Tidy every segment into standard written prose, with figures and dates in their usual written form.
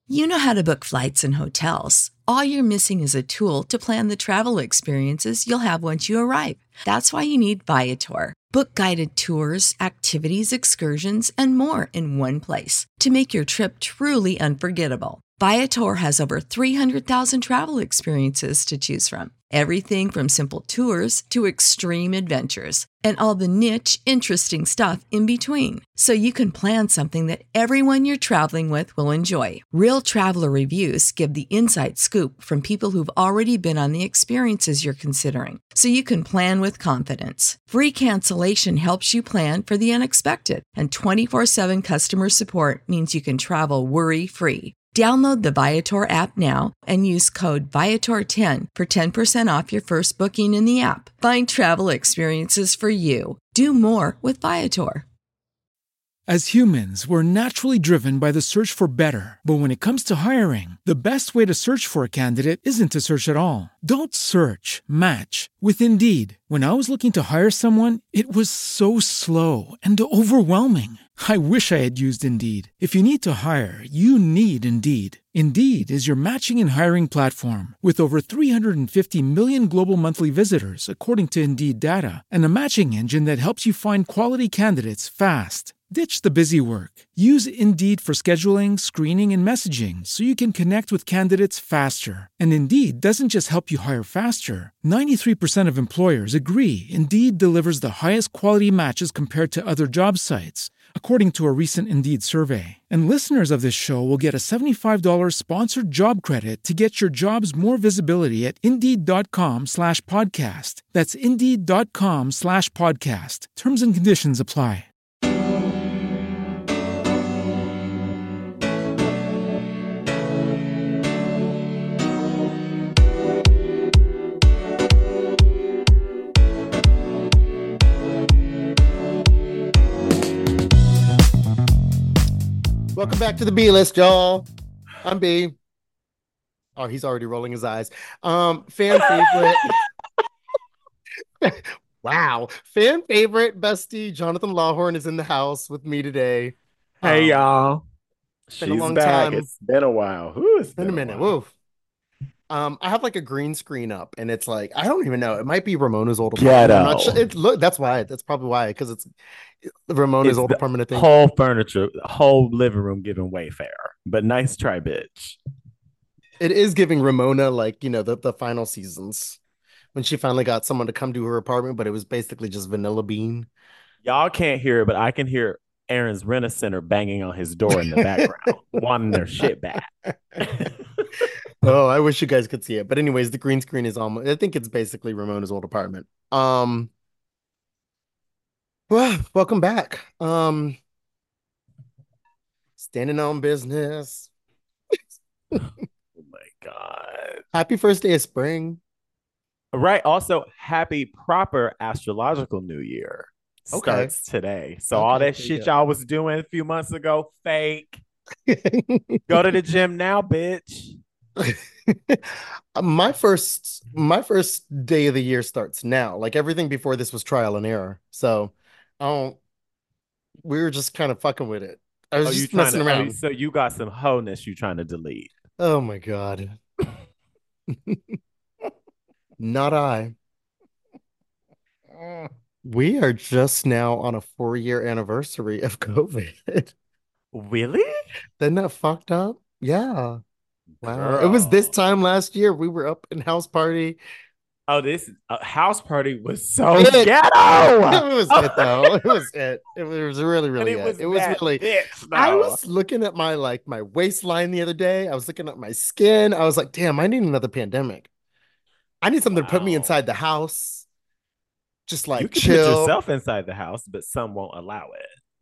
You know how to book flights and hotels. All you're missing is a tool to plan the travel experiences you'll have once you arrive. That's why you need Viator. Book guided tours, activities, excursions, and more in one place to make your trip truly unforgettable. Viator has over 300,000 travel experiences to choose from. Everything from simple tours to extreme adventures and all the niche, interesting stuff in between. So you can plan something that everyone you're traveling with will enjoy. Real traveler reviews give the inside scoop from people who've already been on the experiences you're considering. So you can plan with confidence. Free cancellation helps you plan for the unexpected. And 24/7 customer support means you can travel worry-free. Download the Viator app now and use code Viator10 for 10% off your first booking in the app. Find travel experiences for you. Do more with Viator. As humans, we're naturally driven by the search for better. But when it comes to hiring, the best way to search for a candidate isn't to search at all. Don't search, match with Indeed. When I was looking to hire someone, it was so slow and overwhelming. I wish I had used Indeed. If you need to hire, you need Indeed. Indeed is your matching and hiring platform with over 350 million global monthly visitors, according to Indeed data, and a matching engine that helps you find quality candidates fast. Ditch the busy work. Use Indeed for scheduling, screening, and messaging so you can connect with candidates faster. And Indeed doesn't just help you hire faster. 93% of employers agree Indeed delivers the highest quality matches compared to other job sites, according to a recent Indeed survey. And listeners of this show will get a $75 sponsored job credit to get your jobs more visibility at Indeed.com/podcast. That's Indeed.com/podcast. Terms and conditions apply. Welcome back to the B list, y'all. I'm B. Oh, he's already rolling his eyes. Fan favorite. Wow. Fan favorite bestie Jonathan Lawhorn is in the house with me today. Hey, y'all. It's been a long back. time. It's been a while. Ooh, It's been a minute. Woo. I have like a green screen up, and it's like I don't even know. It might be Ramona's old apartment. I'm not sure. That's why. That's probably why. Because it's Ramona's old apartment. I think whole furniture, whole living room giving Wayfair. But nice try, bitch. It is giving Ramona like the final seasons when she finally got someone to come to her apartment, but it was basically just Vanilla Bean. Y'all can't hear it, but I can hear Aaron's Rent-A-Center banging on his door in the background, wanting their shit back. Oh, I wish you guys could see it. But anyways, the green screen is almost, I think it's basically Ramona's old apartment. Well, welcome back. Standing on business. Oh my God. Happy first day of spring. Right. Also, happy proper astrological new year. Starts today. So all that shit y'all was doing a few months ago, fake. Go to the gym now, bitch. My first day of the year starts now. Like everything before this was trial and error. So we were just kind of fucking with it. I was just messing around. So you got some wholeness you trying to delete. Oh my God. Not I. We are just now on a 4-year anniversary of COVID. Really? Isn't that fucked up? Yeah. Wow. Girl. It was this time last year. We were up in house party. Oh, this house party was so ghetto. It was it though. It was it. It was really, really it. It was really. I was looking at my waistline the other day. I was looking at my skin. I was like, damn, I need another pandemic. I need something to put me inside the house. Just like you can chill. put yourself inside the house, but some won't allow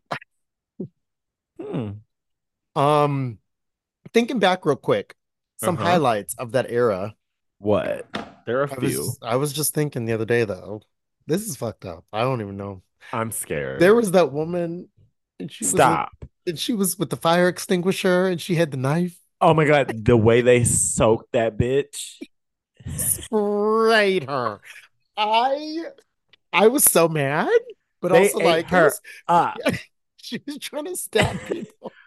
it. Thinking back real quick, some highlights of that era. What? There are a few. I was just thinking the other day though. This is fucked up. I don't even know. I'm scared. There was that woman, and she was with the fire extinguisher, and she had the knife. Oh my God, the way they soaked that bitch. Sprayed her. I was so mad, but they also like her. she was trying to stab people.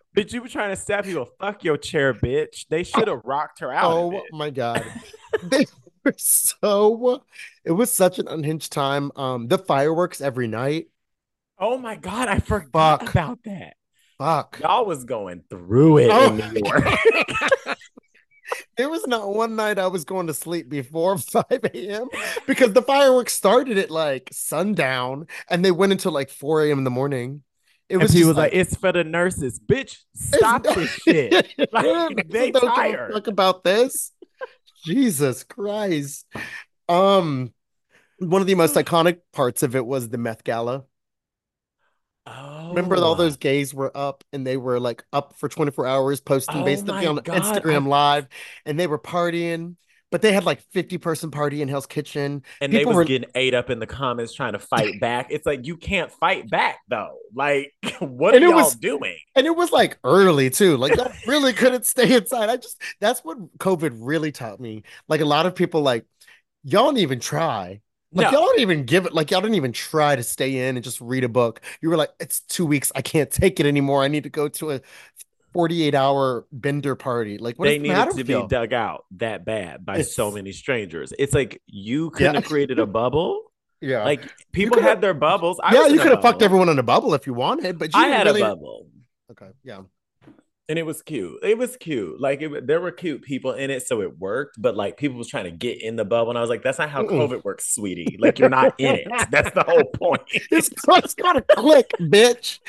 Bitch, you were trying to stab people. Fuck your chair, bitch. They should have rocked her out. Oh my God. They were it was such an unhinged time. The fireworks every night. Oh my God, I forgot about that. Fuck. Y'all was going through it in New York. There was not one night I was going to sleep before 5 a.m. because the fireworks started at like sundown and they went until like 4 a.m. in the morning. It was he was like, it's for the nurses. Bitch, stop this shit. Like, they tired. Talk about this. Jesus Christ. One of the most iconic parts of it was the meth gala. Oh. Remember all those gays were up and they were like up for 24 hours posting basically on Instagram Live and they were partying. But they had like 50-person party in Hell's Kitchen. And people were getting ate up in the comments trying to fight back. It's like, you can't fight back though. Like, what are y'all doing? And it was like early too. Like, y'all really couldn't stay inside. That's what COVID really taught me. Like, a lot of people, like, y'all didn't even try. Like, y'all didn't even give it. Like, y'all didn't even try to stay in and just read a book. You were like, it's 2 weeks. I can't take it anymore. I need to go to a 48-hour bender party. Like, what they needed to be dug out that bad by so many strangers. It's like, you couldn't have created a bubble. Yeah, like people had their bubbles. You could have fucked everyone in a bubble if you wanted, but I had a bubble. Okay, yeah, and it was cute. It was cute. Like, there were cute people in it, so it worked. But like, people was trying to get in the bubble, and I was like, that's not how COVID works, sweetie. Like, you're not in it. That's the whole point. It's gotta click, bitch.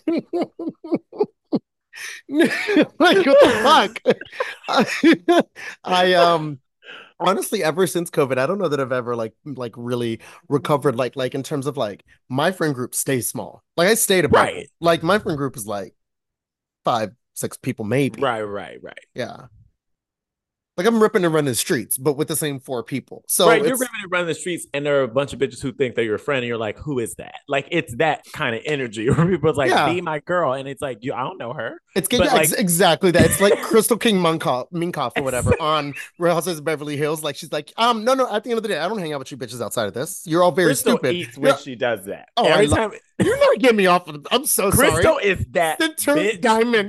Like, what the fuck? I honestly, ever since COVID, I don't know that I've ever like really recovered like in terms of like my friend group stays small. Like, I stayed about like my friend group is like 5-6 people maybe. Right. Yeah. Like, I'm ripping and running the streets, but with the same 4 people. So you're ripping and running the streets, and there are a bunch of bitches who think that you're a friend, and you're like, who is that? Like, it's that kind of energy where people's like, be my girl, and it's like, I don't know her. It's exactly that. It's like Crystal King Minkoff or whatever on Real Housewives of Beverly Hills. Like, she's like, no. At the end of the day, I don't hang out with you bitches outside of this. You're all very Crystal stupid. Eats when she does that. Oh, every time. You're not getting me off. I'm so sorry. Crystal is that bitch. Diamond.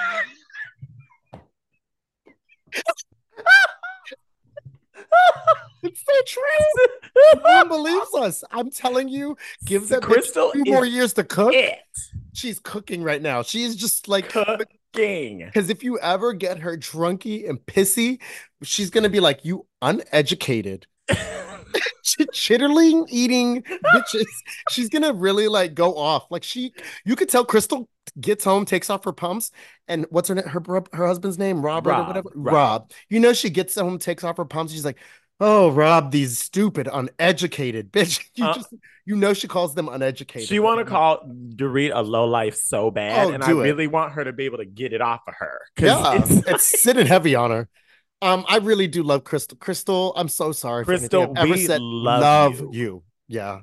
It's so true. No one believes us. I'm telling you, give that Crystal 2 more years to cook. She's cooking right now. She's just like cooking. Because if you ever get her drunky and pissy, she's gonna be like, you uneducated, chitterling eating bitches. She's gonna really like go off. Like, you could tell Crystal gets home, takes off her pumps, and what's her husband's name? Robert or whatever. Rob. You know, she gets home, takes off her pumps. She's like, oh, Rob, these stupid, uneducated bitch. You know, she calls them uneducated. She want to call Dorit a lowlife so bad, and I really want her to be able to get it off of her. Yeah, it's sitting heavy on her. I really do love Crystal. Crystal, I'm so sorry. Crystal, we love you. Yeah.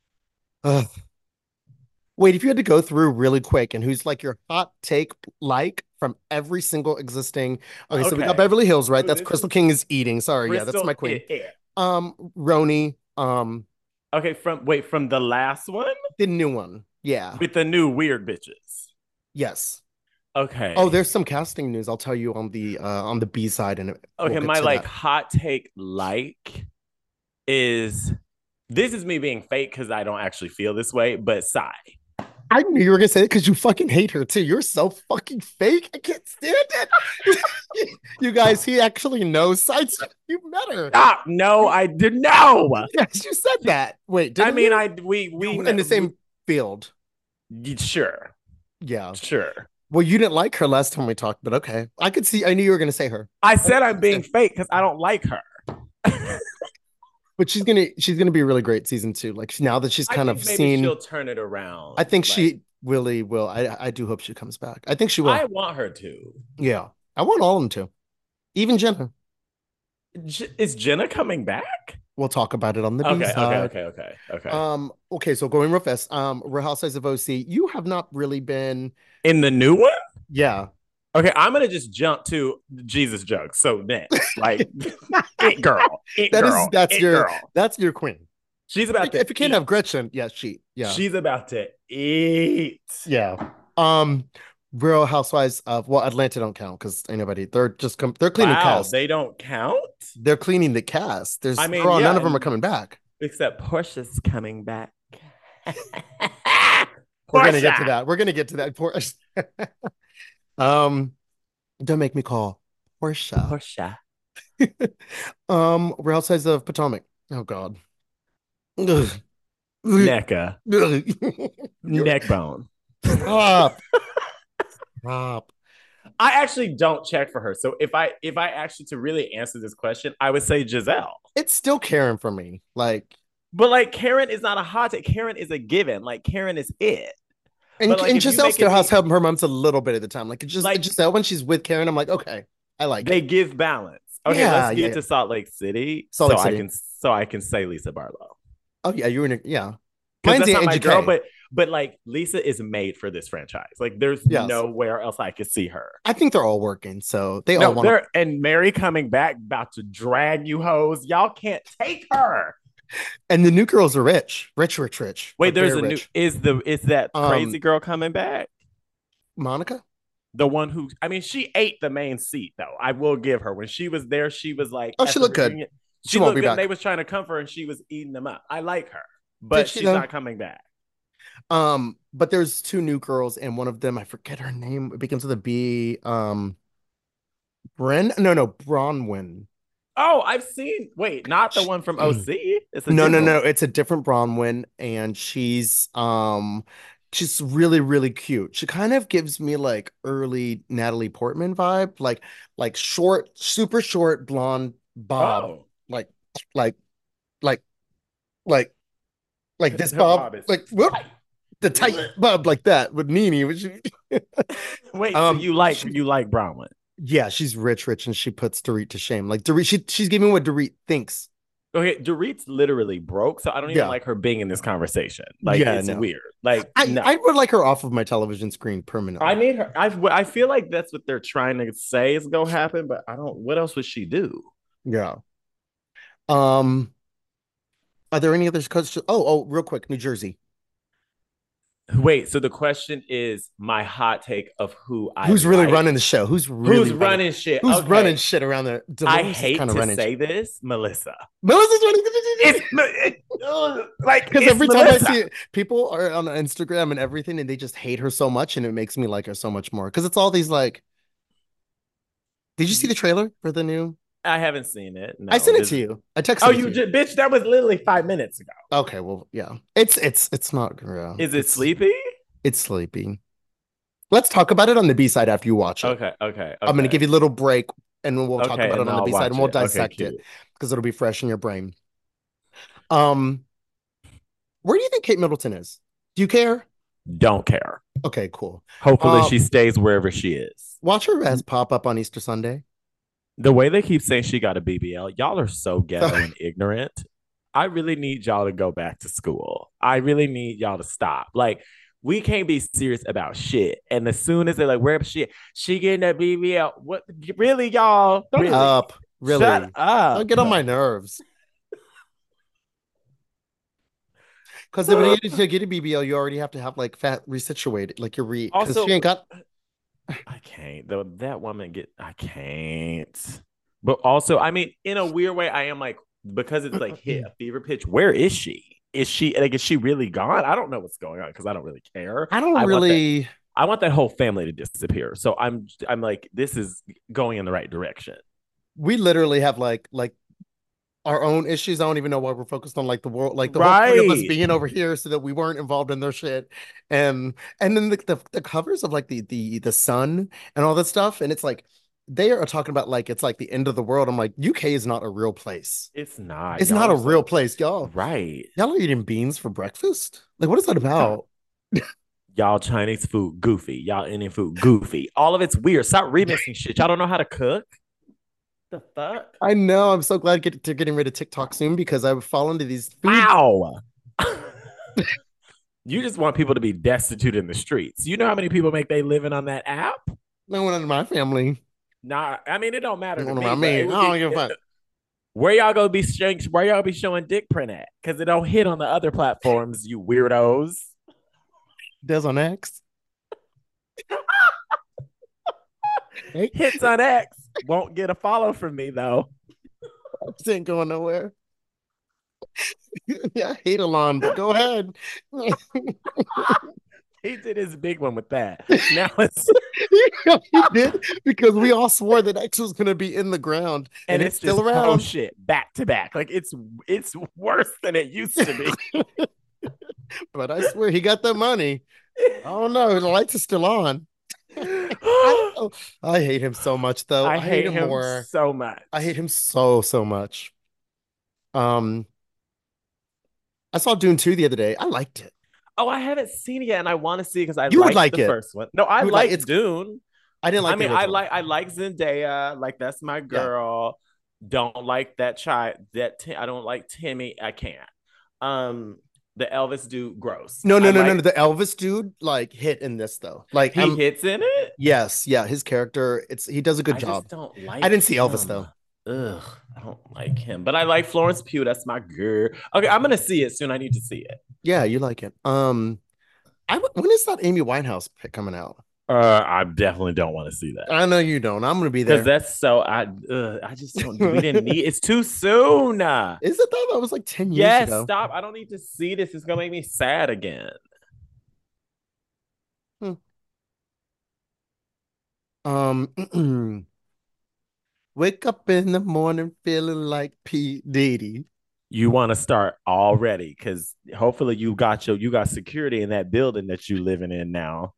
Wait, if you had to go through really quick, and who's like your hot take, like, from every single existing. Okay, so we got Beverly Hills, right? That's Crystal King is eating. Sorry, Crystal, that's my queen. Roni. Okay, from the last one, the new one, yeah, with the new weird bitches. Yes. Okay. Oh, there's some casting news. I'll tell you on the B side, and okay, my like hot take is this is me being fake because I don't actually feel this way, but Sai. I knew you were gonna say it because you fucking hate her too. You're so fucking fake. I can't stand it. You guys, he actually knows sites. You met her. Stop. No, I did no. Yes, you said that. Wait, we in the same field. Sure. Yeah. Sure. Well, you didn't like her last time we talked, but okay. I could see. I knew you were gonna say her. I said I'm being fake because I don't like her. But she's gonna be really great season 2. Like, now that she's kind of seen, she'll turn it around. I think she really will. I do hope she comes back. I think she will. I want her to. Yeah, I want all of them to. Even Jenna. Is Jenna coming back? We'll talk about it on the B side. Okay. Okay. So going real fast. Real Housewives of OC. You have not really been in the new one. Yeah. Okay, I'm gonna just jump to Jesus jokes. So next, like, it girl. That's your queen. She's about to. If you can't have Gretchen, she's about to eat. Yeah. Real Housewives of Atlanta don't count because anybody. They're cleaning Wow, cast. they don't count. They're cleaning the cast. I mean, None of them are coming back. Except Portia's coming back. We're gonna get to that. Portia. Don't make me call Portia. Real Housewives of Potomac. Oh God. NECA. Neck bone. Stop. Stop. I actually don't check for her. So if I actually to really answer this question, I would say Gizelle. It's still Karen for me. But like Karen is not a hot take. Karen is a given. Like Karen is it. And Gizelle still has her moments a little bit at the time. Like Gizelle when she's with Karen, I'm like, okay, I like they it. give balance. Okay, let's get to Salt Lake City. I can say Lisa Barlow. Oh yeah, you were yeah. Mine's not my girl, but like Lisa is made for this franchise. Like there's nowhere else I could see her. I think they're all working, so they all want. And Mary coming back, about to drag you hoes. Y'all can't take her. And the new girls are rich. Wait, there's a new. Is that crazy girl coming back? Monica, the one who she ate the main seat though. I will give her when she was there. She was like, oh, she looked good. She looked good. They was trying to comfort her, and she was eating them up. I like her, but she's not coming back. But there's two new girls, and one of them, I forget her name. It begins with a B. Bronwyn. Oh, I've seen. Wait, not the one from OC. It's no. It's a different Bronwyn, and she's really, really cute. She kind of gives me like early Natalie Portman vibe, like short, super short blonde bob, like this bob, like whoop. The tight bob like that with Nene. Wait, so you like Bronwyn? Yeah, she's rich, and she puts Dorit to shame. Like Dorit, she's giving what Dorit thinks. Okay, Dorit's literally broke, so I don't even like her being in this conversation. Like, it's weird. Like, I would like her off of my television screen permanently. I need her. I feel like that's what they're trying to say is gonna happen, but I don't. What else would she do? Yeah. Are there any other coaches? Oh, real quick, New Jersey. Wait, so the question is my hot take of who's really running the show? Who's running shit? Who's running shit around there? I hate to say this, Melissa. Melissa's running. Like because every time I see it, people are on Instagram and everything, and they just hate her so much, and it makes me like her so much more. Because it's all these like. Did you see the trailer for the new? I haven't seen it. No. I sent it to you. I texted. Oh, you did, bitch! That was literally 5 minutes ago. Okay, well, yeah, it's not. Is it sleepy? It's sleepy. Let's talk about it on the B side after you watch it. Okay. I'm gonna give you a little break, and we'll talk about it on the B side, and we'll dissect it because it'll be fresh in your brain. Where do you think Kate Middleton is? Do you care? Don't care. Okay, cool. Hopefully, she stays wherever she is. Watch her as pop up on Easter Sunday. The way they keep saying she got a BBL, y'all are so ghetto and ignorant. I really need y'all to go back to school. I really need y'all to stop. Like, we can't be serious about shit. And as soon as they're like, where she getting a BBL? What? Really, y'all? Shut up. Really? Shut up. Don't get on my nerves. Because to get a BBL, you already have to have like fat resituated. Like because she ain't got. I can't. That woman I can't. But also, I mean, in a weird way, I am like, because it's like hit a fever pitch. Where is she? Is she really gone? I don't know what's going on because I don't really care. I want that whole family to disappear. So I'm like, this is going in the right direction. We literally have like our own issues. I don't even know why we're focused on like the world, like the whole point of us being over here so that we weren't involved in their shit. And then the covers of like the Sun and all that stuff. And it's like, they are talking about like, it's like the end of the world. I'm like, UK is not a real place. It's not. It's not a real place, y'all. Right. Y'all are eating beans for breakfast? Like, what is that about? Y'all Chinese food, goofy. Y'all Indian food, goofy. All of it's weird. Stop remixing shit. Y'all don't know how to cook? The fuck? I know. I'm so glad they're getting rid of TikTok soon because I would fall into these Wow. You just want people to be destitute in the streets. You know how many people make their living on that app? No one in my family. Nah, I mean, it don't matter to me. I don't give a fuck. Where y'all be showing dick print at? Because it don't hit on the other platforms, you weirdos. Does on X? Hits on X won't get a follow from me though. This ain't going nowhere. Yeah, I hate Elon, but go ahead. He did his big one with that. Now it's he did because we all swore that X was going to be in the ground, and it's still around. Oh shit, back to back. Like it's worse than it used to be. But I swear he got the money. Oh no, the lights are still on. I hate him so much, though. I hate him more. So much. I hate him so much. I saw Dune 2 the other day. I liked it. Oh, I haven't seen it yet, and I want to see because I like the first one. No, I like Dune. I didn't like. I mean, I like Zendaya. Like that's my girl. Yeah. Don't like that child. I don't like Timmy. I can't. The Elvis dude, gross. No. The Elvis dude like hit in this though. Like he hits in it. Yes, yeah. His character, he does a good job. Just don't like. I didn't see Elvis though. Ugh, I don't like him, but I like Florence Pugh. That's my girl. Okay, I'm gonna see it soon. I need to see it. Yeah, you like it. When is that Amy Winehouse pick coming out? I definitely don't want to see that. I know you don't. I'm gonna be there because that's so. I just don't. We didn't need. It's too soon. Is it though? That was like 10 years ago. Yes, stop. I don't need to see this. It's gonna make me sad again. Wake up in the morning feeling like P. Diddy. You want to start already because hopefully you got security in that building that you living in now.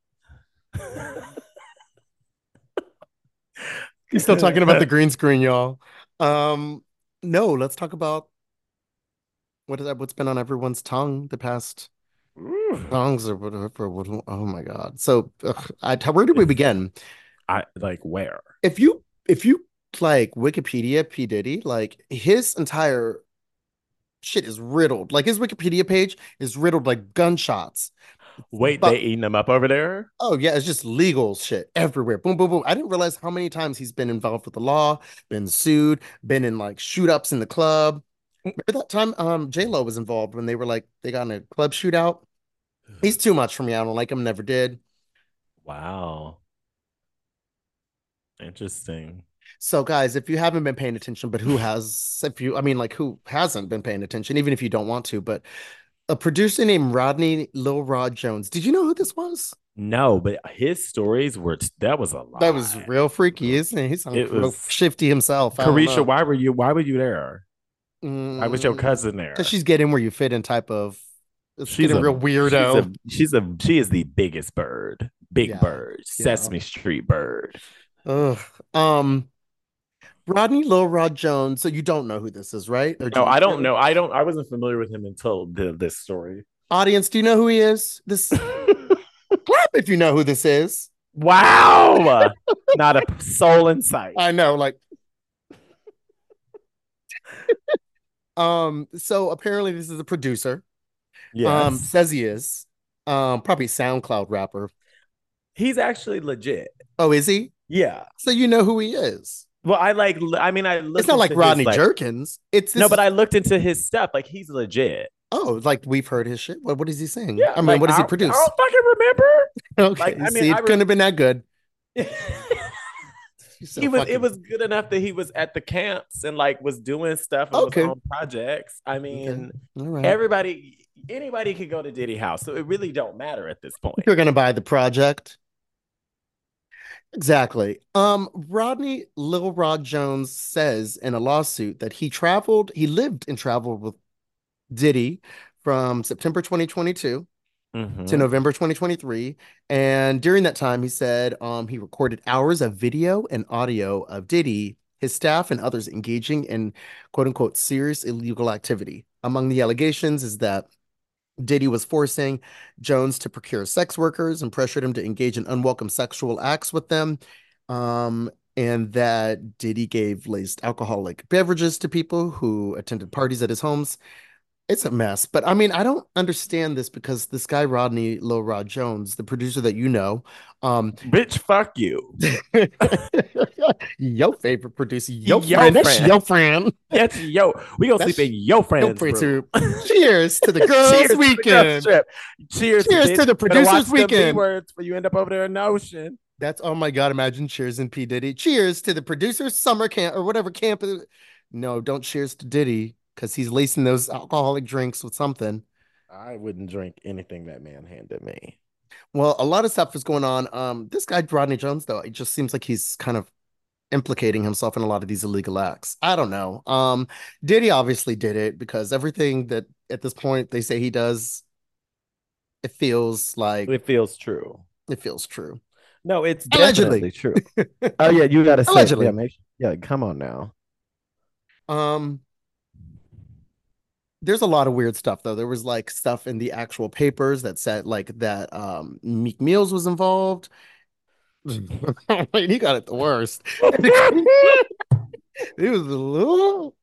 He's still talking about the green screen, y'all. No, let's talk about what's been on everyone's tongue the past songs or whatever. Oh my God. So where did we begin? Where? If you like Wikipedia P. Diddy, like his entire shit is riddled. Like his Wikipedia page is riddled like gunshots. Wait, they eating them up over there? Oh yeah, it's just legal shit everywhere. Boom, boom, boom. I didn't realize how many times he's been involved with the law, been sued, been in like shoot ups in the club. Remember that time J-Lo was involved when they got in a club shootout? He's too much for me. I don't like him, never did. Wow. Interesting. So guys, if you haven't been paying attention, but who hasn't been paying attention, even if you don't want to, but a producer named Rodney Lil Rod Jones. Did you know who this was? No, but his stories that was a lot. That was real freaky, isn't it? He's real shifty himself. Carisha, why were you there? Why was your cousin there? Because she's getting where you fit in type of. She's a real weirdo. She is the biggest bird, bird, Sesame Street bird. Ugh. Rodney Lil Rod Jones. So you don't know who this is, right? No, I don't know. I wasn't familiar with him until this story. Audience, do you know who he is? This clap if you know who this is. Wow. Not a soul in sight. I know, like so apparently this is a producer. Yes. Says he is. Probably SoundCloud rapper. He's actually legit. Oh, is he? Yeah. So you know who he is. Well, I looked. It's not like Rodney Jerkins. But I looked into his stuff. Like he's legit. Oh, like we've heard his shit. What is he saying? Yeah, what does he produce? I don't fucking remember. Okay, it couldn't have been that good. It was good enough that he was at the camps and was doing stuff and was on projects. I mean, anybody can go to Diddy house, so it really don't matter at this point. You're gonna buy the project. Exactly. Rodney Lil Rod Jones says in a lawsuit that he lived and traveled with Diddy from September 2022 to November 2023. And during that time, he said he recorded hours of video and audio of Diddy, his staff, and others engaging in quote unquote serious illegal activity. Among the allegations is that Diddy was forcing Jones to procure sex workers and pressured him to engage in unwelcome sexual acts with them. And that Diddy gave laced alcoholic beverages to people who attended parties at his homes. It's a mess, but I mean, I don't understand this because this guy Rodney Low Rod Jones, the producer that you know, bitch, fuck you. Your favorite producer, your friend. That's your friend. That's yo. We gonna sleep in your friend's room. Cheers to the girls' weekend. Cheers to the producers' weekend. Words for you end up over there in the ocean. That's, oh my God, imagine cheers in P. Diddy. Cheers to the producers' summer camp or whatever camp. No, don't cheers to Diddy because he's lacing those alcoholic drinks with something. I wouldn't drink anything that man handed me. Well, a lot of stuff is going on. This guy, Rodney Jones, though, it just seems like he's kind of implicating himself in a lot of these illegal acts. I don't know. Diddy obviously did it because everything that at this point they say he does, it feels true. It feels true. No, it's definitely true. Oh yeah, you gotta say allegedly. Yeah, come on now. There's a lot of weird stuff though. There was like stuff in the actual papers that said like that Meek Mills was involved. He got it the worst. It was a little.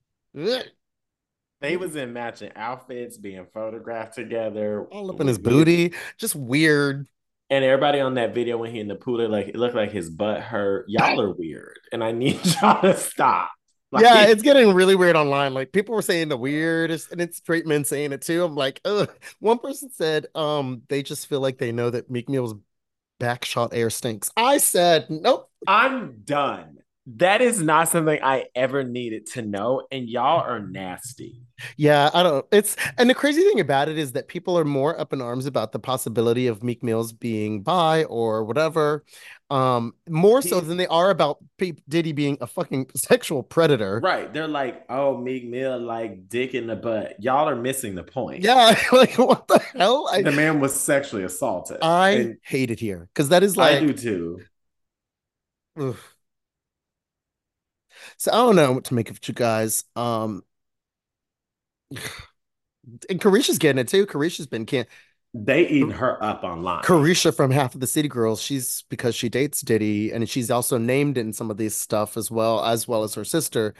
They was in matching outfits, being photographed together, all up in his booty, just weird. And everybody on that video when he in the pool, it looked like his butt hurt. Y'all are weird, and I need y'all to stop. Like, yeah, it's getting really weird online. Like people were saying the weirdest, and it's straight men saying it too. I'm like, ugh. One person said, they just feel like they know that Meek Mill's backshot air stinks. I said, nope. I'm done. That is not something I ever needed to know, and y'all are nasty. Yeah, I don't. And the crazy thing about it is that people are more up in arms about the possibility of Meek Mills being bi or whatever, more so than they are about Diddy being a fucking sexual predator. Right? They're like, oh, Meek Mill like dick in the butt. Y'all are missing the point. Yeah, like what the hell? The man was sexually assaulted. I hate it here because that is like I do too. Oof. So I don't know what to make of you guys. And Carisha's getting it too. Carisha's been they eating her up online. Carisha from Half of the City Girls, she's because she dates Diddy, and she's also named in some of these stuff as well as her sister.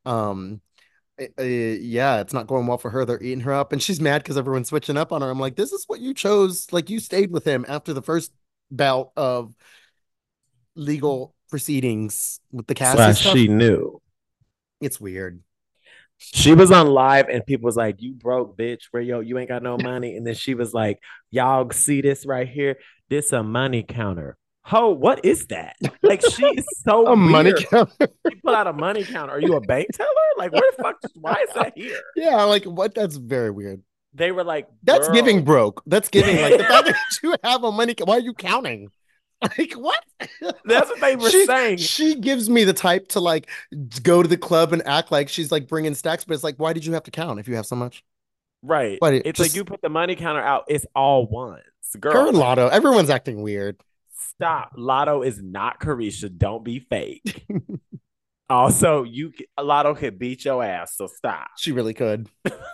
Yeah, it's not going well for her. They're eating her up, and she's mad because everyone's switching up on her. I'm like, this is what you chose. Like you stayed with him after the first bout of legal proceedings with the cast. She knew. It's weird. She was on live and people was like, you broke bitch, where you ain't got no money. And then she was like, y'all see this right here? This a money counter. Ho, what is that? Like she's so a weird. Money counter. She put out a money counter. Are you a bank teller? Like where the fuck? Why is that here? Yeah, like what? That's very weird. They were like, that's giving broke. That's giving like the fact that you have a money. Why are you counting? Like what? That's what they were saying. She gives me the type to like go to the club and act like she's like bringing stacks, but it's like, why did you have to count if you have so much? Right. It's like you put the money counter out. It's all ones. Girl. Her and Lotto, everyone's acting weird. Stop. Lotto is not Carisha. Don't be fake. Also, Lotto could beat your ass, so stop. She really could.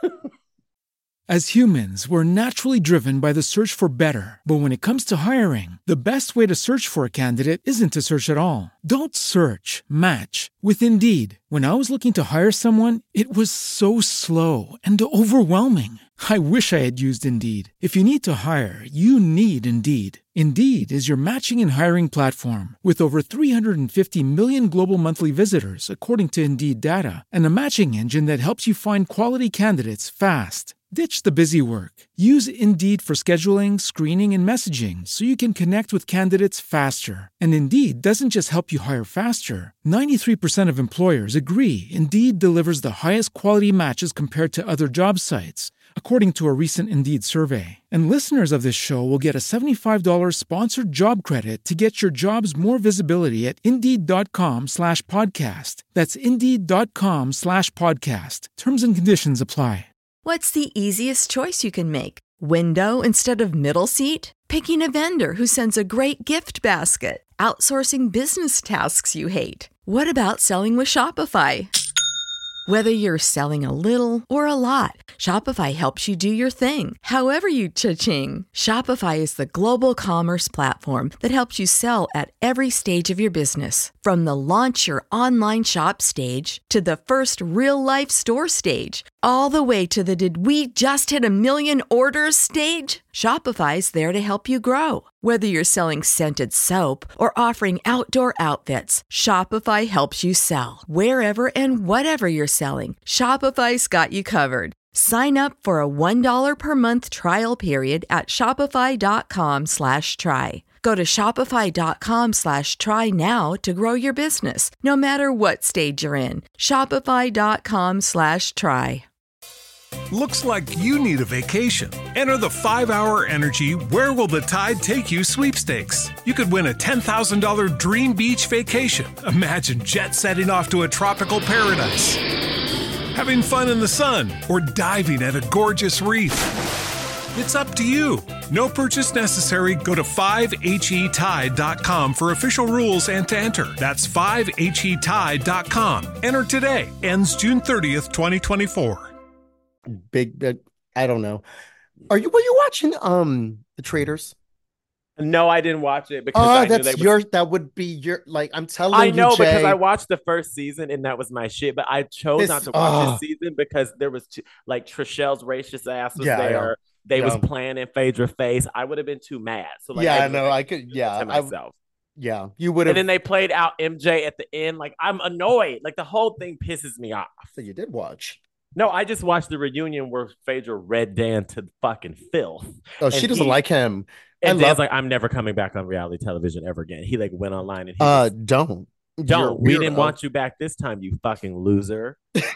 As humans, we're naturally driven by the search for better. But when it comes to hiring, the best way to search for a candidate isn't to search at all. Don't search, match with Indeed. When I was looking to hire someone, it was so slow and overwhelming. I wish I had used Indeed. If you need to hire, you need Indeed. Indeed is your matching and hiring platform with over 350 million global monthly visitors, according to Indeed data, and a matching engine that helps you find quality candidates fast. Ditch the busy work. Use Indeed for scheduling, screening, and messaging so you can connect with candidates faster. And Indeed doesn't just help you hire faster. 93% of employers agree Indeed delivers the highest quality matches compared to other job sites, according to a recent Indeed survey. And listeners of this show will get a $75 sponsored job credit to get your jobs more visibility at Indeed.com/podcast. That's Indeed.com/podcast. Terms and conditions apply. What's the easiest choice you can make? Window instead of middle seat? Picking a vendor who sends a great gift basket? Outsourcing business tasks you hate? What about selling with Shopify? Whether you're selling a little or a lot, Shopify helps you do your thing, however you cha-ching. Shopify is the global commerce platform that helps you sell at every stage of your business. From the launch your online shop stage to the first real-life store stage, all the way to the "did we just hit a million orders" stage. Shopify's there to help you grow. Whether you're selling scented soap or offering outdoor outfits, Shopify helps you sell. Wherever and whatever you're selling, Shopify's got you covered. Sign up for a $1 per month trial period at shopify.com/try. Go to shopify.com/try now to grow your business, no matter what stage you're in. Shopify.com/try. Looks like you need a vacation. Enter the 5-Hour Energy Where Will the Tide Take You sweepstakes. You could win a $10,000 dream beach vacation. Imagine jet setting off to a tropical paradise, having fun in the sun, or diving at a gorgeous reef. It's up to you. No purchase necessary. Go to 5HETide.com for official rules and to enter. That's 5HETide.com. Enter today. Ends June 30th, 2024. Big, I don't know. Were you watching The Traitors? No, I didn't watch it because that would be your, like, I'm telling you, I know, Jay, because I watched the first season and that was my shit, but I chose not to watch this season because there was like Trishelle's racist ass was there. They was playing in Phaedra face. I would have been too mad. So like, I could myself. You would have. And then they played out MJ at the end. Like, I'm annoyed. Like, the whole thing pisses me off. So you did watch? No, I just watched the reunion where Phaedra read Dan to fucking filth. Oh, she doesn't like him. And Dan's like, I'm never coming back on reality television ever again. He like went online and he don't. We didn't want you back this time, you fucking loser.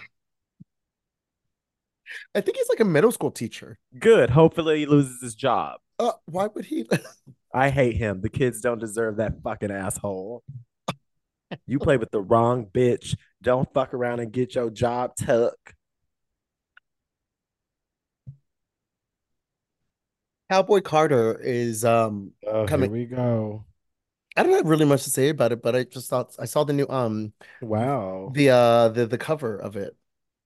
I think he's like a middle school teacher. Good. Hopefully he loses his job. Why would he? I hate him. The kids don't deserve that fucking asshole. You play with the wrong bitch. Don't fuck around and get your job took. Cowboy Carter is coming. Here we go. I don't have really much to say about it, but I just thought I saw the new wow, the cover of it.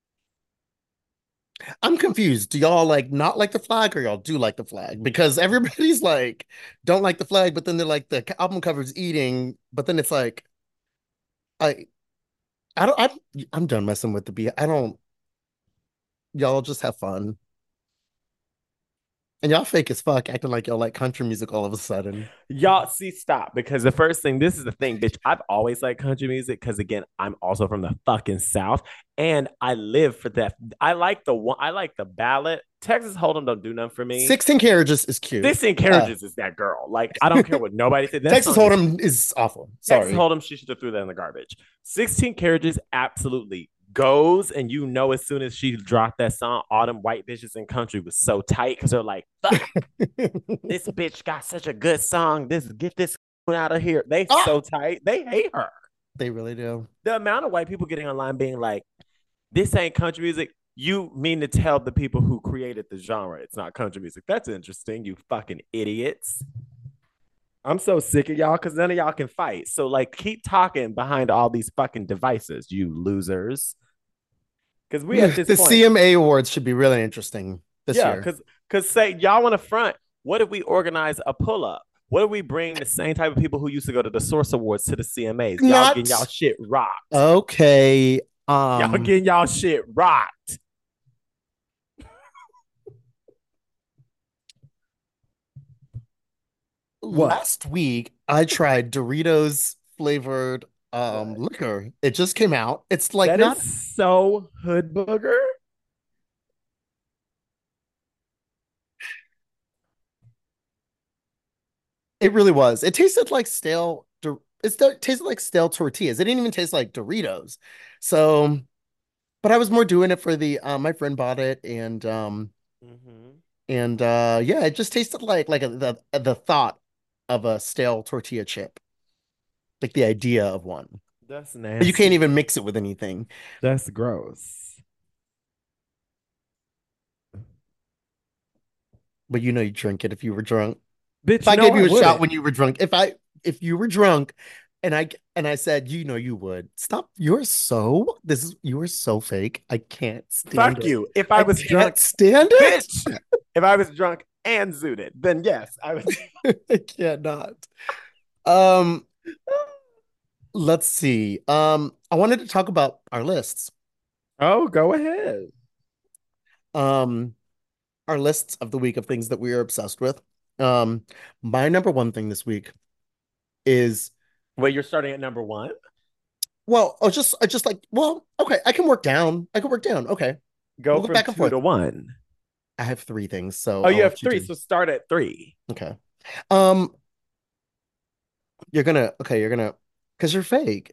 I'm confused. Do y'all like not like the flag, or y'all do like the flag? Because everybody's like don't like the flag, but then they're like the album cover's eating, but then it's like I'm done messing with the beat. Y'all just have fun. And y'all fake as fuck, acting like y'all like country music all of a sudden. Y'all, see, stop. Because the first thing, this is the thing, bitch. I've always liked country music because, again, I'm also from the fucking South. And I live for that. I like the ballad. Texas Hold'em don't do nothing for me. 16 Carriages is cute. 16 Carriages is that girl. Like, I don't care what nobody said. Texas Hold'em is awful. Sorry. Texas Hold'em, she should have threw that in the garbage. 16 Carriages, absolutely goes, and you know, as soon as she dropped that song, all them white bitches in country was so tight because they're like, fuck, this bitch got such a good song. Get this out of here. They so tight. They hate her. They really do. The amount of white people getting online being like, this ain't country music. You mean to tell the people who created the genre it's not country music? That's interesting, you fucking idiots. I'm so sick of y'all because none of y'all can fight. So, like, keep talking behind all these fucking devices, you losers. Because we at this the point, CMA Awards should be really interesting this year. Because say y'all want to front. What if we organize a pull up? What if we bring the same type of people who used to go to the Source Awards to the CMAs? Y'all getting y'all shit rocked. Okay. Y'all getting y'all shit rocked. Last week, I tried Doritos flavored liquor. It just came out. It's like that not is so hood booger. It really was. It tasted like stale. It tasted like stale tortillas. It didn't even taste like Doritos. So, but I was more doing it for the my friend bought it, and yeah, it just tasted like the thought of a stale tortilla chip, like the idea of one. That's nasty. But you can't even mix it with anything. That's gross. But you know you drink it if you were drunk. Bitch, if I gave you a shot when you were drunk, if you were drunk and I said, you know you would. Stop. You are so fake. I can't stand Fuck it. you. If I was drunk, stand it. Bitch. If I was drunk and zooted, then yes, I would. I cannot. Let's see. I wanted to talk about our lists. Oh, go ahead. Um, our lists of the week of things that we are obsessed with. Um, my number one thing this week is Well, you're starting at number one. well, I just like well, okay, I can work down. I can work down. Okay, Go we'll go from back and two forth. to one. I have three things, so Oh, I'll you have let you three, do. so start at three. Okay. Um, you're gonna because you're fake.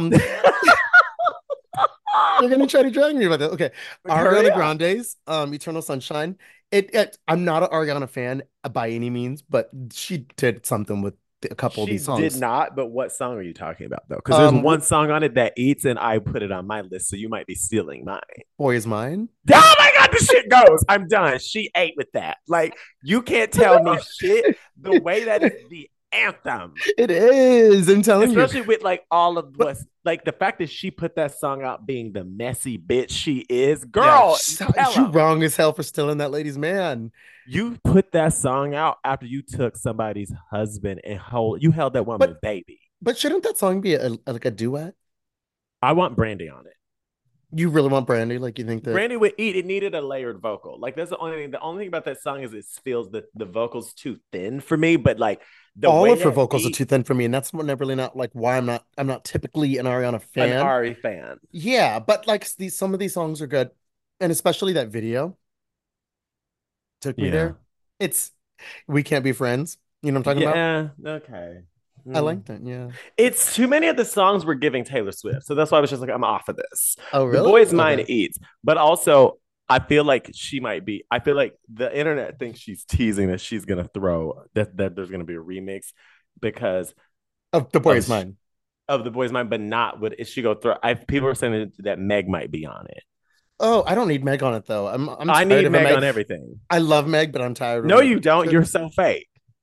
You're gonna try to drag me about that. Okay. Hurry Ariana up. Grande's Eternal Sunshine. I'm not an Ariana fan by any means, but she did something with a couple of She these did songs. not, but what song are you talking about though? Because there's one song on it that eats, and I put it on my list, so you might be stealing mine. Boy Is Mine. Oh my god, this shit goes. I'm done. She ate with that. Like, you can't tell me shit. The way that is the anthem. It is. I'm telling you. Especially with like all of what's like the fact that she put that song out being the messy bitch she is. Girl, yeah, you wrong as hell for stealing that lady's man. You put that song out after you took somebody's husband and you held that woman's baby. But shouldn't that song be like a duet? I want Brandy on it. You really want Brandy? Like, you think that Brandy would eat? It needed a layered vocal. Like, that's the only thing. The only thing about that song is it feels that the vocals too thin for me. But like all of her vocals are too thin for me, and that's really not like why I'm not typically an Ariana fan. An Ari fan. Yeah, but like some of these songs are good, and especially that video took me there. It's We Can't Be Friends. You know what I'm talking about? Yeah. Okay. I like that. Yeah. It's too many of the songs were giving Taylor Swift. So that's why I was just like, I'm off of this. Oh, really? The Boy's Mind eats. But also, I feel like I feel like the internet thinks she's teasing that she's going to throw, that there's going to be a remix because of The Boy's Mind. Of The Boy's Mind, but not what is she go throw. People are saying that Meg might be on it. Oh, I don't need Meg on it though. I need Meg on everything. I love Meg, but I'm tired of No, you don't. You're so fake.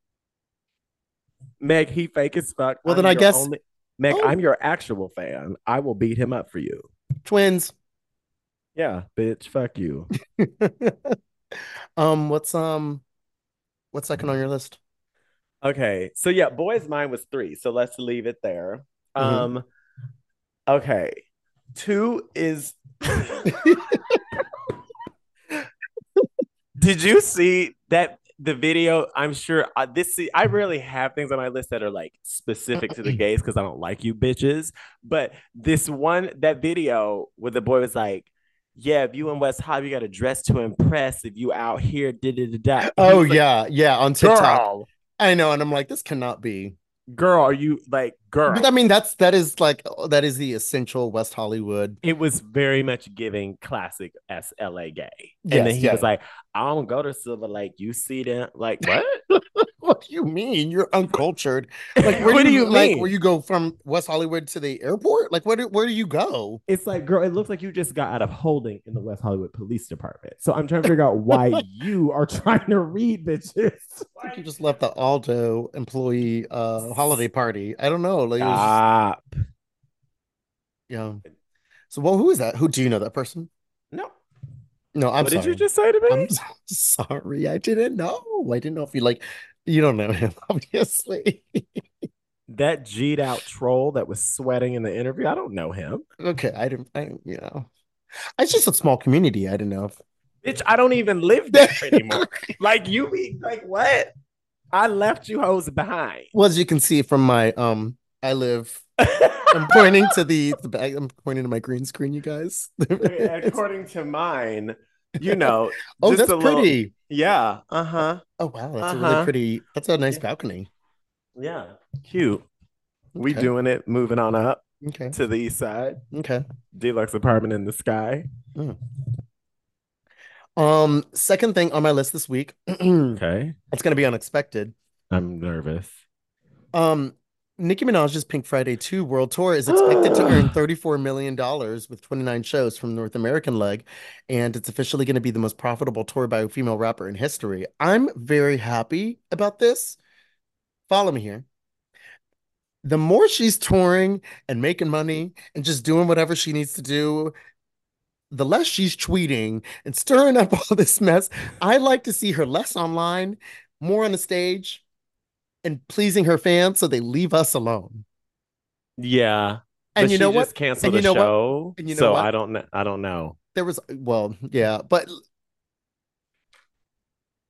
Meg, he fake as fuck. Well, then I guess Meg, I'm your actual fan. I will beat him up for you. Twins. Yeah, bitch. Fuck you. What's second on your list? Okay. So yeah, Boy's Mind was 3. So let's leave it there. Okay. 2 is Did you see that the video? I'm sure I rarely have things on my list that are like specific to the gays because I don't like you bitches. But that video where the boy was like, yeah, if you in West Hollywood, you got to dress to impress. If you out here, da. Oh yeah, on TikTok. Girl. I know, and I'm like, this cannot be. Girl, are you like girl? But I mean, that is the essential West Hollywood. It was very much giving classic LA gay. Yes, and then he was like, I don't go to Silver Lake. You see them? Like, what? What do you mean? You're uncultured. Like, where do you mean? Like, where you go from West Hollywood to the airport? Like, where do you go? It's like, girl, it looks like you just got out of holding in the West Hollywood Police Department. So I'm trying to figure out why you are trying to read bitches. I think you just left the Aldo employee holiday party. I don't know. Like, stop. Yeah. So, well, who is that? Who do you know that person? No, I'm sorry. What did you just say to me? I'm sorry. I didn't know. I didn't know if you don't know him, obviously. That G'd out troll that was sweating in the interview. I don't know him. Okay. It's just a small community. I didn't know if. Bitch, I don't even live there anymore. Like, you be like, what? I left you hoes behind. Well, as you can see from my I live. I'm pointing to the bag. I'm pointing to my green screen, you guys. According to mine, oh, that's pretty. Yeah. Oh wow, that's a really pretty. That's a nice balcony. Yeah, cute. Okay. We doing it. Moving on up. Okay. To the east side. Okay. Deluxe apartment in the sky. Second thing on my list this week. Okay. It's gonna be unexpected. I'm nervous. Nicki Minaj's Pink Friday 2 World Tour is expected to earn $34 million with 29 shows from the North American leg, and it's officially going to be the most profitable tour by a female rapper in history. I'm very happy about this. Follow me here. The more she's touring and making money and just doing whatever she needs to do, the less she's tweeting and stirring up all this mess. I like to see her less online, more on the stage, and pleasing her fans so they leave us alone. Yeah. And you know what? Canceled the show. So I don't know. There was, well, yeah, but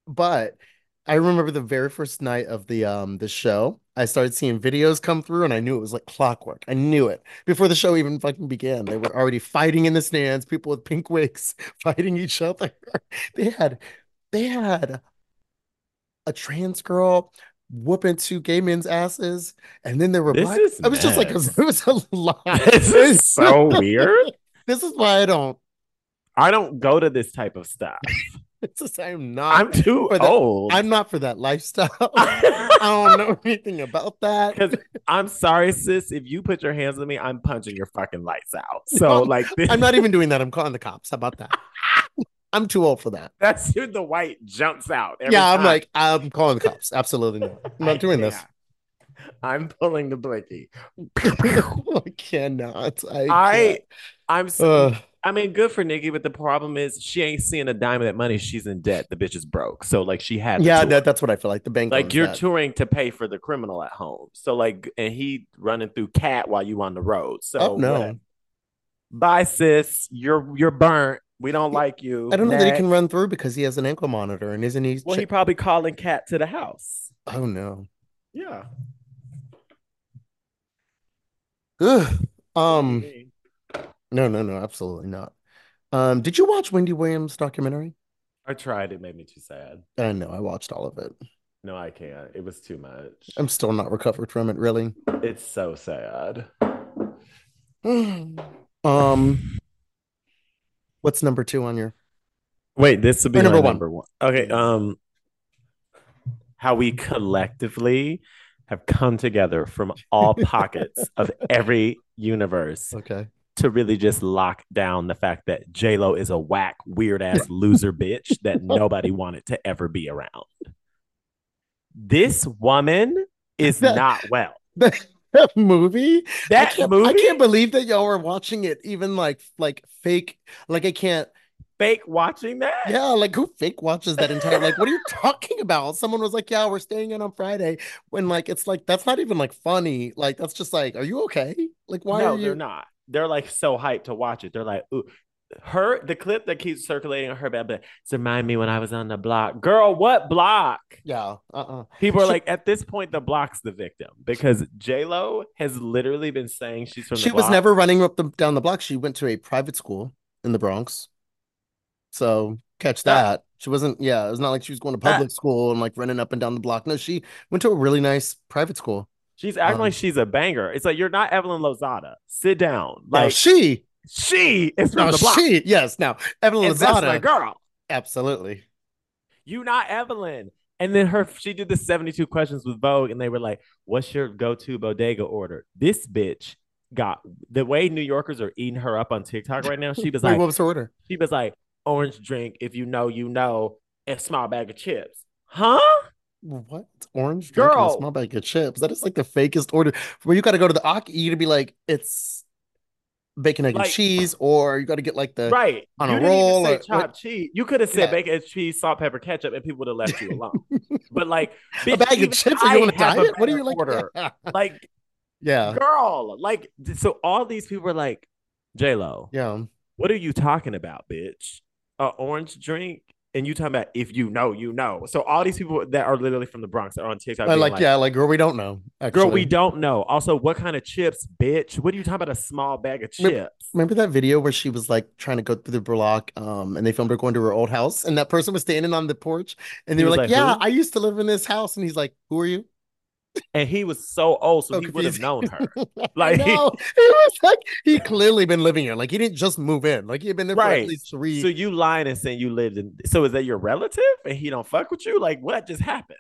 But I remember the very first night of the show, I started seeing videos come through and I knew it was like clockwork. I knew it. Before the show even fucking began. They were already fighting in the stands, people with pink wigs fighting each other. They had they had a trans girl whooping two gay men's asses, and then there were This black. is I was just like, it mess. was a lot. This is so weird. This is why I don't go to this type of stuff. It's just, I'm not I'm too for that. old. I'm not for that lifestyle. I don't know anything about that. Because I'm sorry, sis. If you put your hands on me, I'm punching your fucking lights out. So, No, like, this, I'm not even doing that. I'm calling the cops. How about that? I'm too old for that. that's who the white jumps out. Yeah, I'm time. like, I'm calling the cops. Absolutely not. I'm not doing this. I'm pulling the blicky. I cannot. I'm. Ugh. I mean, good for Nikki, but the problem is she ain't seeing a dime of that money. She's in debt. The bitch is broke. So like she had. Yeah, that's what I feel like. The bank. Like you're that. touring to pay for the criminal at home. So like, and he running through cat while you on the road. So Oh no. whatever. Bye, sis. You're burnt. We don't like you. I don't know that he can run through because he has an ankle monitor, and isn't he? Well, he probably calling Cat to the house. Oh no. Yeah. Ugh. No, absolutely not. Did you watch Wendy Williams' documentary? I tried. It made me too sad. I know. I watched all of it. No, I can't. It was too much. I'm still not recovered from it, really. It's so sad. What's number 2 on your? Wait, this would be number number one. Okay. How we collectively have come together from all pockets of every universe. Okay. To really just lock down the fact that J-Lo is a whack, weird ass loser bitch that nobody wanted to ever be around. This woman is not well. That movie? I can't believe that y'all were watching it, even like fake. Like I can't fake watching that. Yeah, like who fake watches that entire? Like, what are you talking about? Someone was like, "Yeah, we're staying in on Friday." When like it's like that's not even like funny. Like that's just like, are you okay? Like, why are you? They're not. They're like so hyped to watch it. They're like, ooh. The clip that keeps circulating on her bed, but it's remind me when I was on the block. Girl, what block? Yeah. People are like, at this point, the block's the victim because J-Lo has literally been saying she's from the block. She was never running down the block. She went to a private school in the Bronx. So catch that. She wasn't, it was not like she was going to public school and like running up and down the block. No, she went to a really nice private school. She's acting like she's a banger. It's like, you're not Evelyn Lozada. Sit down. Like, she is from the block. Yes. Now, Evelyn Lozada. That's my girl. Absolutely. You not Evelyn. And then she did the 72 questions with Vogue, and they were like, what's your go-to bodega order? This bitch got, the way New Yorkers are eating her up on TikTok right now, she was like, what was her order? She was like, orange drink, if you know, and small bag of chips. Huh? What? Orange drink and a small bag of chips? That is like the fakest order. Where you got to go to the Aki, you got to be like, it's bacon, egg, and cheese, or you got to get like the right on you a roll. Say chopped cheese. You could have said bacon, egg, cheese, salt, pepper, ketchup, and people would have left you alone. But like, bitch, a bag of chips? Are you on a diet? What are you like? Order? Like, yeah, girl. Like, so all these people are like, J-Lo. Yeah. What are you talking about, bitch? Orange drink? And you talking about if you know, you know. So all these people that are literally from the Bronx are on TikTok. Like, girl, we don't know. Actually. Girl, we don't know. Also, what kind of chips, bitch? What are you talking about? A small bag of chips? Remember that video where she was like trying to go through the block, and they filmed her going to her old house, and that person was standing on the porch, and they were like, "Yeah, who? I used to live in this house," and he's like, "Who are you?" And he was so old, so he would have known her. Like, he was like, he clearly been living here. Like, he didn't just move in. Like, he had been there for at least 3. So you lying and saying you lived in. So is that your relative and he don't fuck with you? Like, what just happened?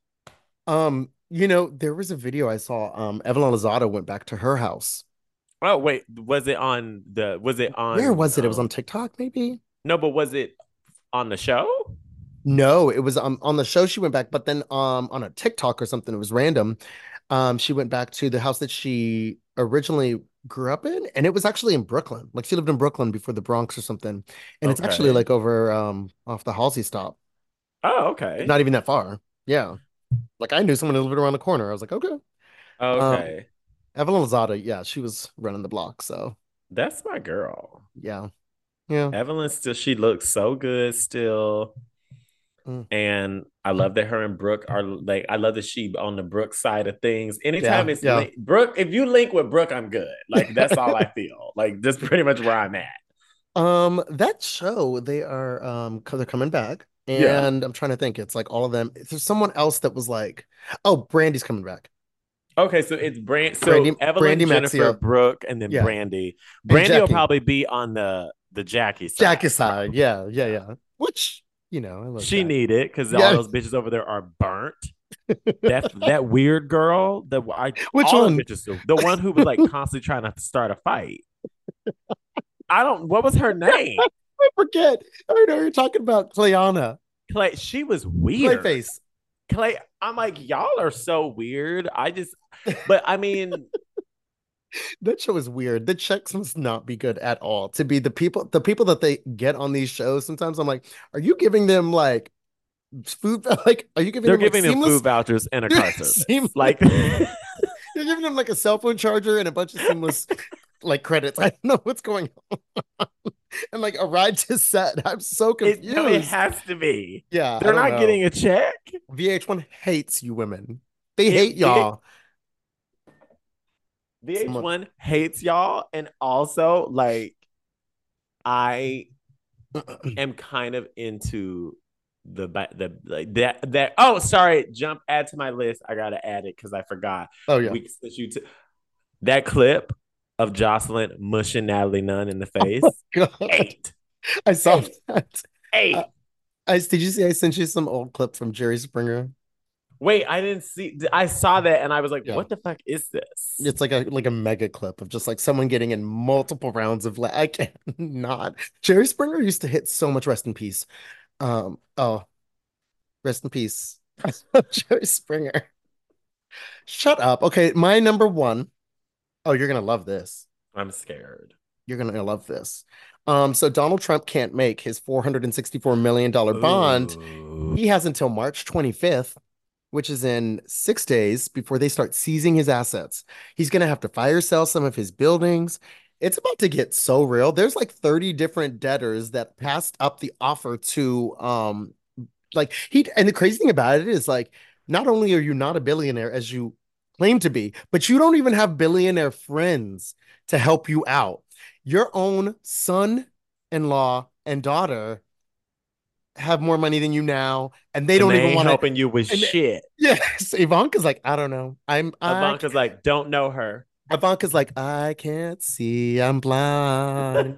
There was a video I saw. Evelyn Lozada went back to her house. Oh wait, was it on? Where was it? It was on TikTok, maybe. No, but was it on the show? No, it was on the show she went back, but then on a TikTok or something, it was random. She went back to the house that she originally grew up in, and it was actually in Brooklyn. Like she lived in Brooklyn before the Bronx or something. And it's actually like over off the Halsey stop. Oh, okay. Not even that far. Yeah. Like I knew someone who lived around the corner. I was like, okay. Okay. Evelyn Lozada, yeah, she was running the block, so that's my girl. Yeah. Evelyn she looks so good still. And I love that her and Brooke are like, I love that she on the Brooke side of things. Anytime it's Brooke, if you link with Brooke, I'm good. Like, that's all I feel. Like, that's pretty much where I'm at. That show, they are they're coming back. And I'm trying to think, it's like all of them. There's someone else that was like, oh, Brandy's coming back. Okay, so it's Brandy, Evelyn, Brandy, Jennifer, Maxia, Brooke, and then Brandy. Brandy will probably be on the Jackie side. Jackie side, yeah. Which, I love she needed, because all those bitches over there are burnt. that weird girl, which one? The one who was like constantly trying to start a fight. What was her name? I forget. I know you're talking about Clayana. Clay, she was weird. Clayface. Clay, I'm like, y'all are so weird. But I mean, that show is weird. The checks must not be good at all to be the people that they get on these shows. Sometimes I'm like, are you giving them like food? Like, are you giving them food vouchers and a car service? Like, you're giving them like a cell phone charger and a bunch of seamless like credits. I don't know what's going on. And like a ride to set. I'm so confused. It has to be. Yeah. They're not getting a check. VH1 hates you women. They hate y'all. VH1 hates y'all. And also, like, I am kind of into that. Oh, sorry. Add to my list. I got to add it because I forgot. Oh, yeah. That clip of Jocelyn mushing Natalie Nunn in the face. Oh, 8. I saw that. 8. Did you see I sent you some old clip from Jerry Springer? Wait, I didn't see. I saw that and I was like, what the fuck is this? It's like a mega clip of just like someone getting in multiple rounds of I cannot. Jerry Springer used to hit so much. Rest in peace. Rest in peace. Jerry Springer. Shut up. Okay, my number 1. Oh, you're gonna love this. I'm scared. You're gonna love this. So Donald Trump can't make his $464 million bond. He has until March 25th, which is in 6 days, before they start seizing his assets. He's gonna have to fire sell some of his buildings. It's about to get so real. There's like 30 different debtors that passed up the offer to and the crazy thing about it is like, not only are you not a billionaire as you claim to be, but you don't even have billionaire friends to help you out. Your own son-in-law and daughter have more money than you now, and they don't even want helping you with shit. Yes, Ivanka's like, I don't know. Ivanka's like, don't know her. Ivanka's like, I can't see, I'm blind.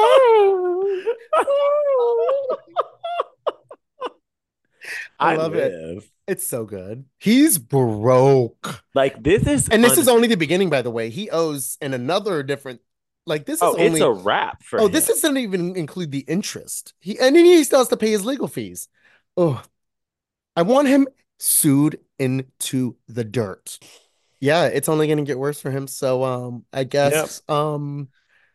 I love it. It's so good. He's broke. Like, this is only the beginning, by the way. He owes in another different. Like, this is only. It's a wrap for him. This doesn't even include the interest. He still has to pay his legal fees. Oh, I want him sued into the dirt. Yeah, it's only going to get worse for him. So, I guess, do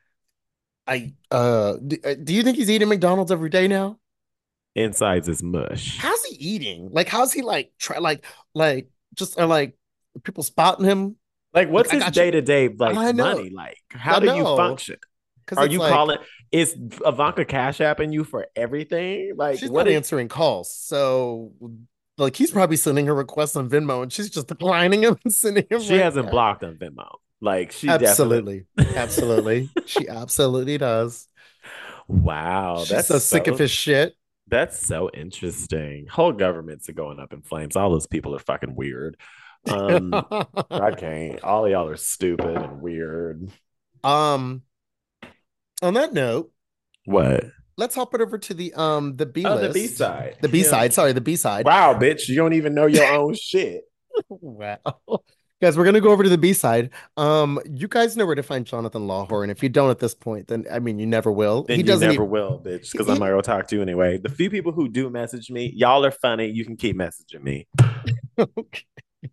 you think he's eating McDonald's every day now? Insides is mush. How's he eating? Like, how's he like just are like people spotting him? Like, what's his day-to-day money like? How do you function? Are you calling? Is Ivanka Cash apping you for everything? Like, she's not answering calls, so like he's probably sending her requests on Venmo, and she's just declining him and sending him. She hasn't blocked on Venmo. Like, she absolutely, she absolutely does. Wow, she's so sick of his shit. That's so interesting. Whole governments are going up in flames. All those people are fucking weird. I can't. All of y'all are stupid and weird. On that note, what? Let's hop it over to the B list. The B-side. The B-side. Sorry, the B-side. Wow, bitch, you don't even know your own shit. Wow. Guys, we're gonna go over to the B-side. You guys know where to find Jonathan Lawhorn. If you don't at this point, then I mean you never will. Then you never will, bitch. Because I'm not gonna talk to you anyway. The few people who do message me, y'all are funny. You can keep messaging me. Okay.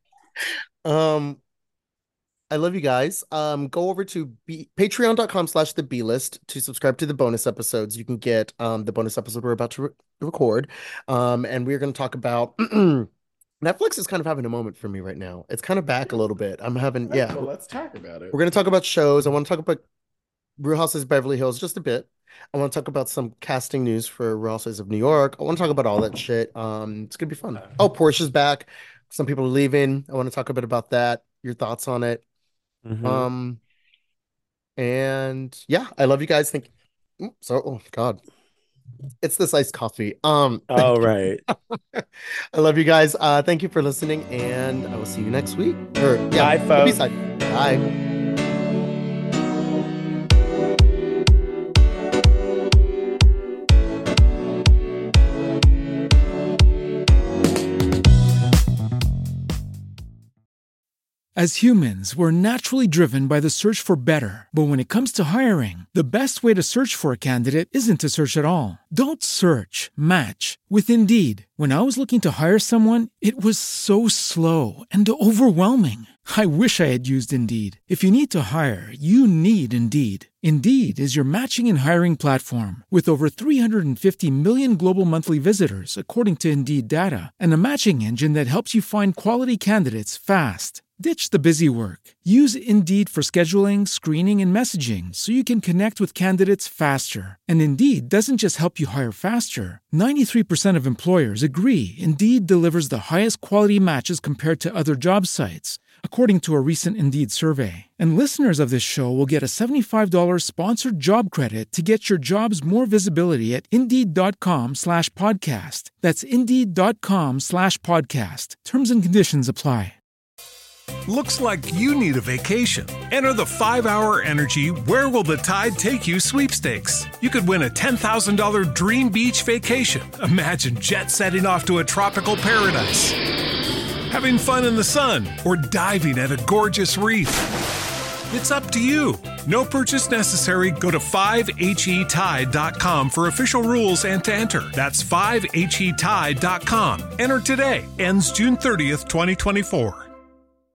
I love you guys. Go over to patreon.com/the B list to subscribe to the bonus episodes. You can get the bonus episode we're about to record. And we're gonna talk about Netflix is kind of having a moment for me right now. It's kind of back a little bit. I'm having, well, let's talk about it. We're going to talk about shows. I want to talk about Real Housewives of Beverly Hills just a bit. I want to talk about some casting news for Real Housewives of New York. I want to talk about all that shit. It's gonna be fun. Oh, Portia's back. Some people are leaving. I want to talk a bit about that. Your thoughts on it. Mm-hmm. And yeah, I love you guys. Oh God. It's this iced coffee. Oh, right. I love you guys. Thank you for listening, and I will see you next week. Bye, folks. Bye. As humans, we're naturally driven by the search for better. But when it comes to hiring, the best way to search for a candidate isn't to search at all. Don't search, match with Indeed. When I was looking to hire someone, it was so slow and overwhelming. I wish I had used Indeed. If you need to hire, you need Indeed. Indeed is your matching and hiring platform with over 350 million global monthly visitors, according to Indeed data, and a matching engine that helps you find quality candidates fast. Ditch the busy work. Use Indeed for scheduling, screening, and messaging so you can connect with candidates faster. And Indeed doesn't just help you hire faster. 93% of employers agree Indeed delivers the highest quality matches compared to other job sites, according to a recent Indeed survey. And listeners of this show will get a $75 sponsored job credit to get your jobs more visibility at Indeed.com/podcast. That's Indeed.com/podcast. Terms and conditions apply. Looks like you need a vacation. Enter the 5-Hour Energy Where Will the Tide Take You sweepstakes. You could win a $10,000 dream beach vacation. Imagine jet setting off to a tropical paradise, having fun in the sun, or diving at a gorgeous reef. It's up to you. No purchase necessary. Go to 5HETide.com for official rules and to enter. That's 5HETide.com. Enter today. Ends June 30th, 2024.